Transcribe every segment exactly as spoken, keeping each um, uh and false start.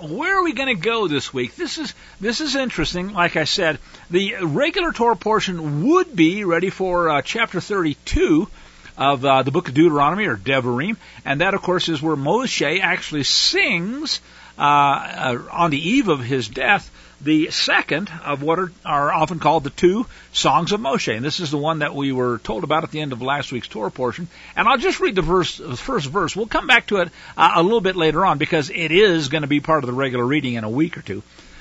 where are we going to go this week? This is this is interesting. Like I said, the regular Torah portion would be ready for uh, chapter thirty-two of uh, the book of Deuteronomy, or Devarim, and that, of course, is where Moshe actually sings uh, uh, on the eve of his death the second of what are, are often called the two songs of Moshe. And this is the one that we were told about at the end of last week's Torah portion. And I'll just read the verse, the first verse. We'll come back to it uh, a little bit later on, because it is going to be part of the regular reading in a week or two.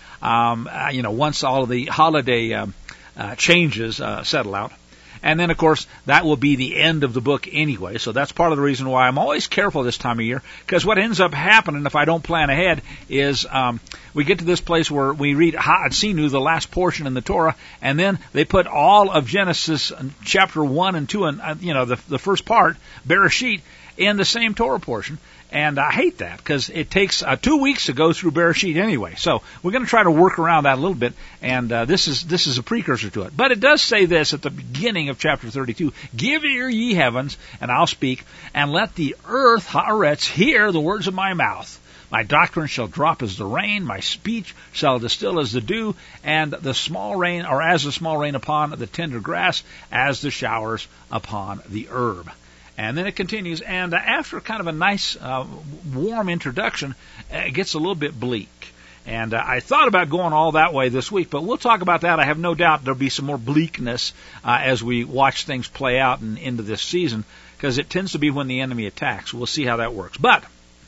Um, uh, you know, once all of the holiday um, uh, changes uh, settle out. And then, of course, that will be the end of the book anyway. So that's part of the reason why I'm always careful this time of year, because what ends up happening if I don't plan ahead is um, we get to this place where we read Ha'atzinu, the last portion in the Torah, and then they put all of Genesis chapter one and two, and uh, you know, the, the first part, Bereshit, in the same Torah portion. And I hate that, because it takes uh, two weeks to go through Bereshit anyway. So we're going to try to work around that a little bit, and uh, this is this is a precursor to it. But it does say this at the beginning of chapter thirty-two: "Give ear, ye heavens, and I'll speak, and let the earth, haaretz, hear the words of my mouth. My doctrine shall drop as the rain, my speech shall distill as the dew, and the small rain, or as the small rain upon the tender grass, as the showers upon the herb." And then it continues, and after kind of a nice, uh, warm introduction, it gets a little bit bleak. And uh, I thought about going all that way this week, but we'll talk about that. I have no doubt there'll be some more bleakness uh, as we watch things play out and into this season, because it tends to be when the enemy attacks. We'll see how that works. But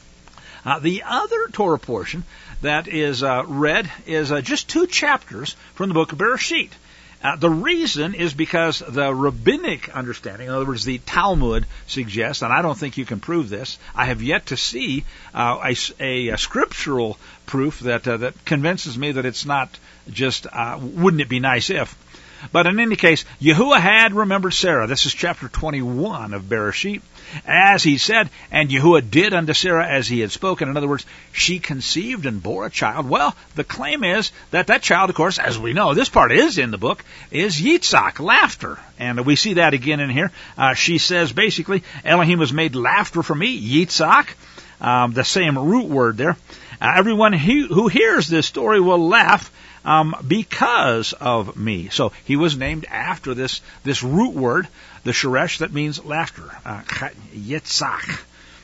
uh, the other Torah portion that is uh, read is uh, just two chapters from the book of Bereshit. Uh, the reason is because the rabbinic understanding, in other words, the Talmud suggests, and I don't think you can prove this, I have yet to see uh, a, a, a scriptural proof that uh, that convinces me that it's not just, uh, wouldn't it be nice if. But in any case, Yahuwah had remembered Sarah. This is chapter twenty-one of Bereshit. As he said, and Yahuwah did unto Sarah as he had spoken. In other words, she conceived and bore a child. Well, the claim is that that child, of course, as we know, this part is in the book, is Yitzhak, laughter. And we see that again in here. Uh, she says, basically, Elohim has made laughter for me, Yitzhak, um, the same root word there. Uh, everyone he, who hears this story will laugh Um, because of me. So he was named after this this root word, the sheresh, that means laughter, uh, Yitzhak.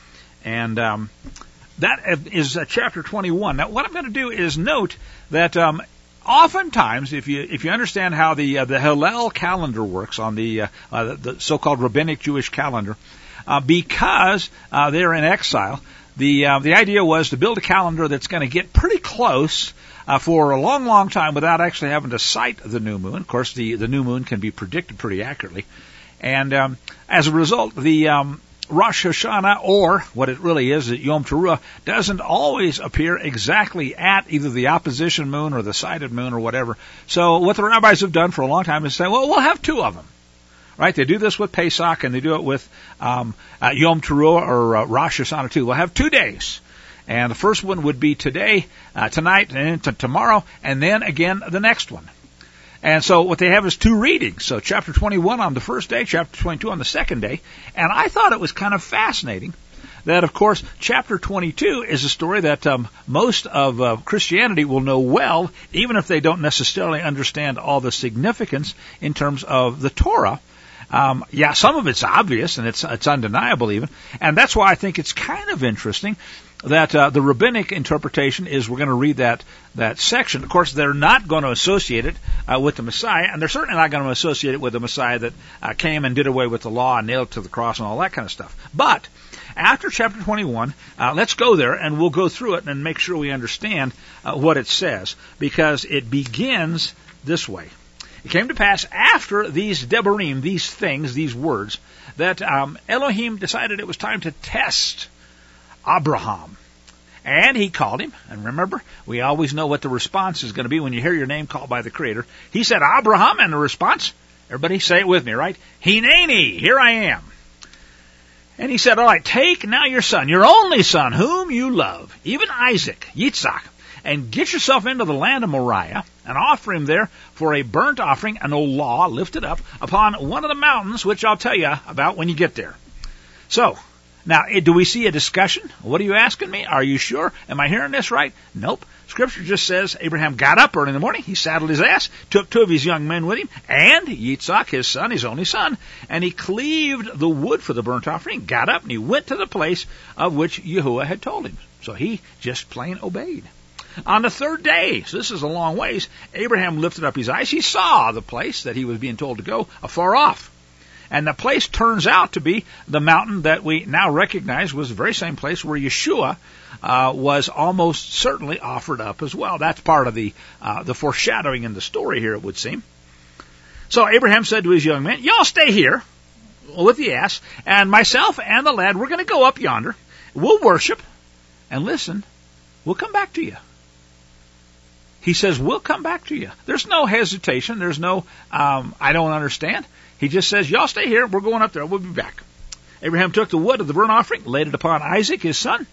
And um, that is uh, chapter twenty-one. Now, what I'm going to do is note that um, oftentimes, if you if you understand how the uh, the Hillel calendar works on the, uh, uh, the so-called rabbinic Jewish calendar, uh, because uh, they're in exile, the uh, the idea was to build a calendar that's going to get pretty close Uh, for a long, long time without actually having to cite the new moon. Of course, the, the new moon can be predicted pretty accurately. And um, as a result, the um, Rosh Hashanah, or what it really is, Yom Teruah, doesn't always appear exactly at either the opposition moon or the sighted moon or whatever. So what the rabbis have done for a long time is say, well, we'll have two of them. Right? They do this with Pesach, and they do it with um, uh, Yom Teruah or uh, Rosh Hashanah too. We'll have two days. And the first one would be today, uh, tonight, and then to tomorrow, and then again the next one. And so what they have is two readings. So chapter twenty-one on the first day, chapter twenty-two on the second day. And I thought it was kind of fascinating that, of course, chapter twenty-two is a story that um, most of uh, Christianity will know well, even if they don't necessarily understand all the significance in terms of the Torah. Um, yeah, some of it's obvious, and it's it's undeniable even. And that's why I think it's kind of interesting that uh, the rabbinic interpretation is we're going to read that that section. Of course, they're not going to associate it uh, with the Messiah, and they're certainly not going to associate it with the Messiah that uh, came and did away with the law and nailed it to the cross and all that kind of stuff. But after chapter twenty-one, uh, let's go there, and we'll go through it and make sure we understand uh, what it says, because it begins this way. It came to pass after these Devarim, these things, these words, that um, Elohim decided it was time to test Abraham. And he called him. And remember, we always know what the response is going to be when you hear your name called by the Creator. He said, Abraham, and the response, everybody say it with me, right? Hineni, here I am. And he said, all right, take now your son, your only son, whom you love, even Isaac, Yitzhak, and get yourself into the land of Moriah, and offer him there for a burnt offering, an olah lifted up upon one of the mountains, which I'll tell you about when you get there. So, Now, do we see a discussion? What are you asking me? Are you sure? Am I hearing this right? Nope. Scripture just says Abraham got up early in the morning, he saddled his ass, took two of his young men with him, and Yitzhak, his son, his only son, and he cleaved the wood for the burnt offering, got up, and he went to the place of which Yahuwah had told him. So he just plain obeyed. On the third day, so this is a long ways, Abraham lifted up his eyes. He saw the place that he was being told to go afar off. And the place turns out to be the mountain that we now recognize was the very same place where Yeshua uh, was almost certainly offered up as well. That's part of the uh, the foreshadowing in the story here, it would seem. So Abraham said to his young men, y'all stay here with the ass, and myself and the lad, we're going to go up yonder. We'll worship, and listen, we'll come back to you. He says, we'll come back to you. There's no hesitation. There's no, um, I don't understand. He just says, y'all stay here. We're going up there. We'll be back. Abraham took the wood of the burnt offering, laid it upon Isaac, his son.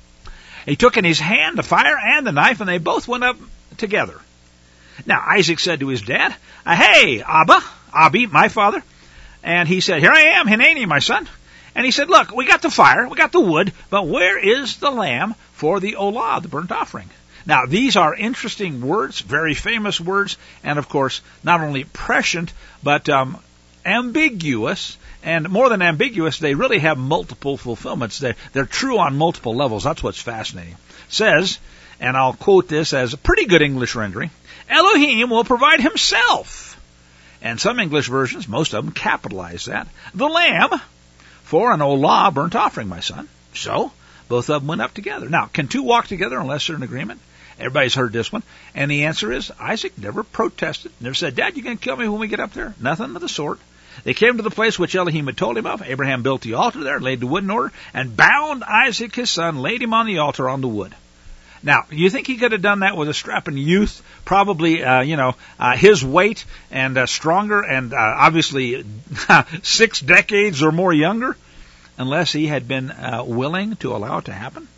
He took in his hand the fire and the knife, and they both went up together. Now, Isaac said to his dad, hey, Abba, Abi, my father. And he said, here I am, Hineni, my son. And he said, look, we got the fire, we got the wood, but where is the lamb for the olah, the burnt offering? Now, these are interesting words, very famous words, and of course, not only prescient, but um, ambiguous, and more than ambiguous, they really have multiple fulfillments. They're, they're true on multiple levels. That's what's fascinating. It says, and I'll quote this as a pretty good English rendering, Elohim will provide himself. And some English versions, most of them, capitalize that. The lamb for an olah burnt offering, my son. So, both of them went up together. Now, can two walk together unless they're in agreement? Everybody's heard this one. And the answer is, Isaac never protested, never said, Dad, you going to kill me when we get up there? Nothing of the sort. They came to the place which Elohim had told him of. Abraham built the altar there, laid the wood in order, and bound Isaac his son, laid him on the altar on the wood. Now, you think he could have done that with a strapping youth, probably, uh, you know, uh, his weight and uh, stronger and uh, obviously six decades or more younger, unless he had been uh, willing to allow it to happen?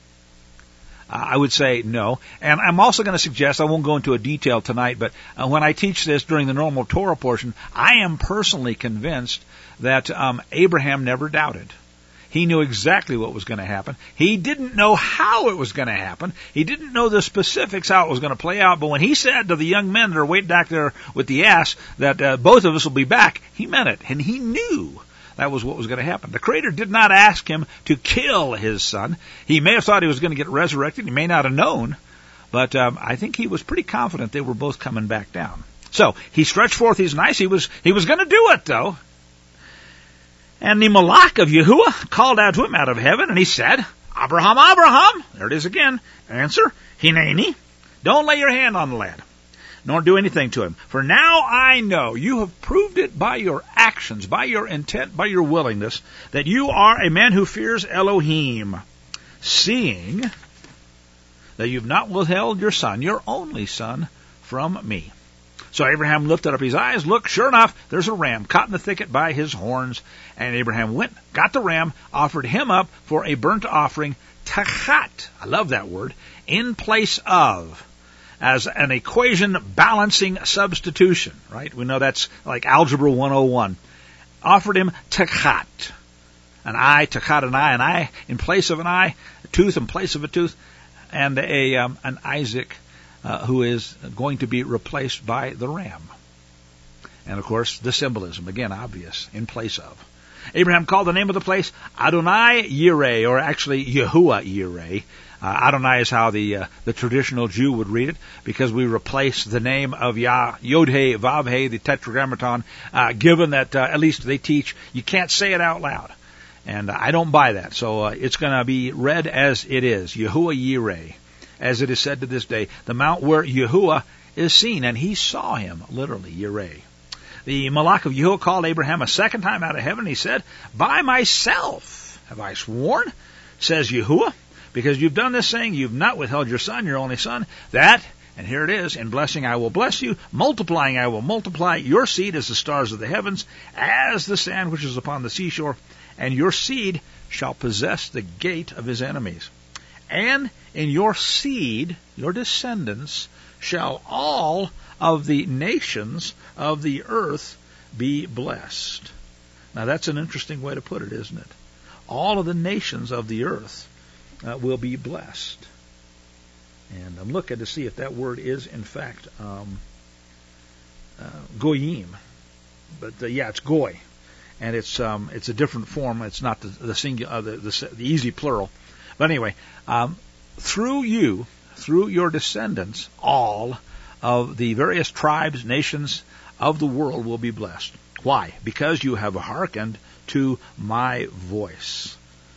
Uh, I would say no. And I'm also going to suggest, I won't go into a detail tonight, but uh, when I teach this during the normal Torah portion, I am personally convinced that um, Abraham never doubted. He knew exactly what was going to happen. He didn't know how it was going to happen. He didn't know the specifics how it was going to play out. But when he said to the young men that are waiting back there with the ass that uh, both of us will be back, he meant it. And he knew that was what was going to happen. The Creator did not ask him to kill his son. He may have thought he was going to get resurrected. He may not have known. But um, I think he was pretty confident they were both coming back down. So he stretched forth his knife. He was, he was going to do it, though. And the Malach of Yahuwah called out to him out of heaven, and he said, Abraham, Abraham. There it is again. Answer, Hineni. Don't lay your hand on the lad, nor do anything to him. For now I know you have proved it by your actions, by your intent, by your willingness, that you are a man who fears Elohim, seeing that you've not withheld your son, your only son, from me. So Abraham lifted up his eyes. Look, sure enough, there's a ram caught in the thicket by his horns. And Abraham went, got the ram, offered him up for a burnt offering, tachat, I love that word, in place of, as an equation balancing substitution, right? We know that's like Algebra one oh one. Offered him tachat, an eye, tachat, an eye, an eye in place of an eye, a tooth in place of a tooth, and a um, an Isaac Uh, who is going to be replaced by the ram. And, of course, the symbolism, again, obvious, in place of. Abraham called the name of the place Adonai Yireh, or actually Yahuwah Yireh. Uh, Adonai is how the uh, the traditional Jew would read it, because we replace the name of Yah, Yod-He, Vav-He, the Tetragrammaton, uh, given that, uh, at least they teach, you can't say it out loud. And uh, I don't buy that, so uh, it's going to be read as it is, Yahuwah Yireh. As it is said to this day, the mount where Yahuwah is seen, and he saw him, literally, Yireh. The Malach of Yahuwah called Abraham a second time out of heaven. He said, by myself have I sworn, says Yahuwah, because you've done this saying, you've not withheld your son, your only son, that, and here it is, in blessing I will bless you, multiplying I will multiply your seed as the stars of the heavens, as the sand which is upon the seashore, and your seed shall possess the gate of his enemies. And in your seed, your descendants, shall all of the nations of the earth be blessed. Now that's an interesting way to put it, isn't it? all of the nations of the earth uh, will be blessed. And I'm looking to see if that word is, in fact, um, uh, goyim. But uh, yeah, it's goy, and it's um, it's a different form. It's not the the, singular, uh, the, the the easy plural. But anyway, um, through you, through your descendants, all of the various tribes, nations of the world will be blessed. Why? Because you have hearkened to my voice.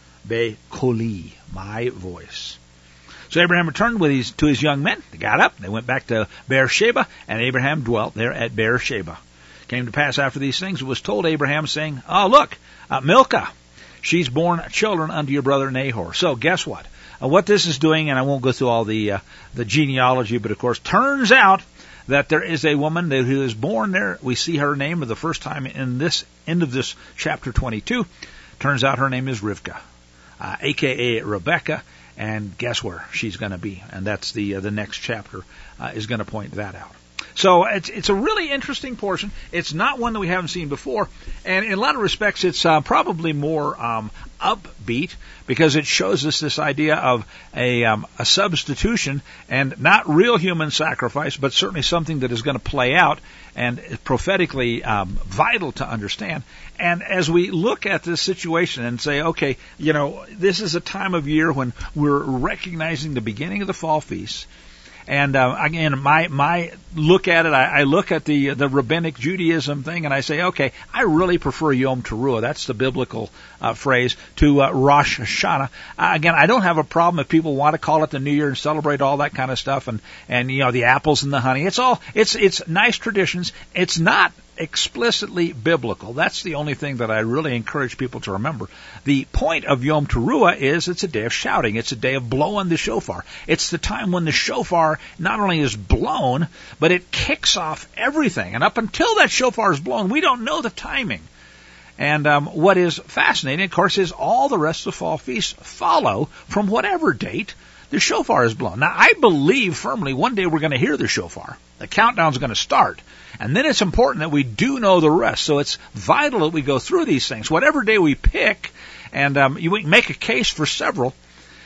Be koli, my voice. So Abraham returned with his, to his young men. They got up, they went back to Beersheba, and Abraham dwelt there at Beersheba. Came to pass after these things, it was told Abraham, saying, oh, look, uh, Milcah, she's borne children unto your brother Nahor. So guess what? Uh, what this is doing, and I won't go through all the uh, the genealogy, but of course, turns out that there is a woman that, who is born there. We see her name for the first time in this end of this chapter twenty-two. Turns out her name is Rivkah, uh, a k a. Rebecca, and guess where she's going to be? And that's the uh, the next chapter uh, is going to point that out. So it's it's a really interesting portion. It's not one that we haven't seen before, and in a lot of respects, it's uh, probably more um, upbeat because it shows us this idea of a um, a substitution and not real human sacrifice, but certainly something that is going to play out and prophetically um, vital to understand. And as we look at this situation and say, okay, you know, this is a time of year when we're recognizing the beginning of the fall feasts. And uh, again, my my look at it, I, I look at the the rabbinic Judaism thing, and I say, okay, I really prefer Yom Teruah. That's the biblical uh, phrase to uh, Rosh Hashanah. Uh, again, I don't have a problem if people want to call it the New Year and celebrate all that kind of stuff, and and you know the apples and the honey. It's all it's it's nice traditions. It's not explicitly biblical. That's the only thing that I really encourage people to remember. The point of Yom Teruah is it's a day of shouting. It's a day of blowing the shofar. It's the time when the shofar not only is blown, but it kicks off everything. And up until that shofar is blown, we don't know the timing. And um, what is fascinating, of course, is all the rest of the fall feasts follow from whatever date the shofar is blown. Now, I believe firmly one day we're going to hear the shofar. The countdown's going to start. And then it's important that we do know the rest. So it's vital that we go through these things. Whatever day we pick, and um, you can make a case for several,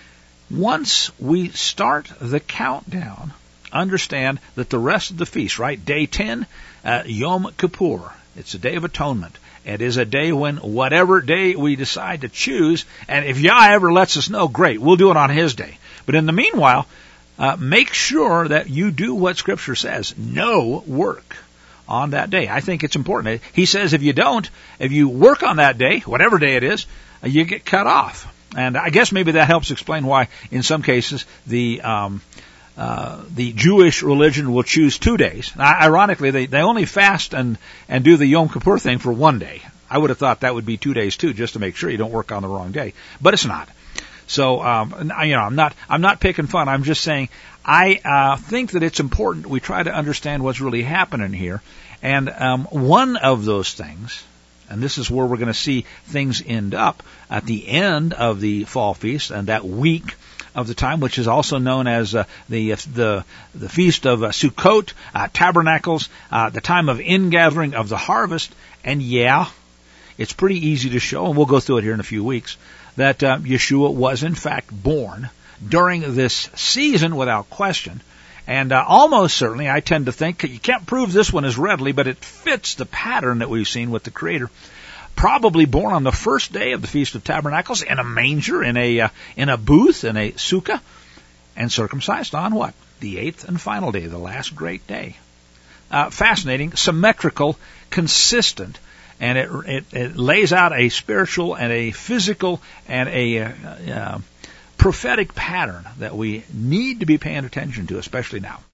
once we start the countdown, understand that the rest of the feast, right? Day ten, uh, Yom Kippur. It's a day of atonement. It is a day when whatever day we decide to choose, and if Yah ever lets us know, great, we'll do it on His day. But in the meanwhile, uh, make sure that you do what Scripture says. No work on that day. I think it's important. He says if you don't, if you work on that day, whatever day it is, uh, you get cut off. And I guess maybe that helps explain why, in some cases, the um, uh, the Jewish religion will choose two days. Now, ironically, they, they only fast and, and do the Yom Kippur thing for one day. I would have thought that would be two days too, just to make sure you don't work on the wrong day. But it's not. So, um, you know, I'm not I'm not picking fun. I'm just saying I uh, think that it's important we try to understand what's really happening here. And um, one of those things, and this is where we're going to see things end up at the end of the fall feast and that week of the time, which is also known as uh, the the the feast of uh, Sukkot, uh, Tabernacles, uh, the time of ingathering of the harvest. And yeah, it's pretty easy to show, and we'll go through it here in a few weeks, that uh, Yeshua was in fact born during this season without question. And uh, almost certainly, I tend to think, you can't prove this one as readily, but it fits the pattern that we've seen with the Creator. Probably born on the first day of the Feast of Tabernacles in a manger, in a uh, in a booth, in a sukkah, and circumcised on what? The eighth and final day, the last great day. Uh, fascinating, symmetrical, consistent, and it, it it lays out a spiritual and a physical and a uh, uh, prophetic pattern that we need to be paying attention to, especially now.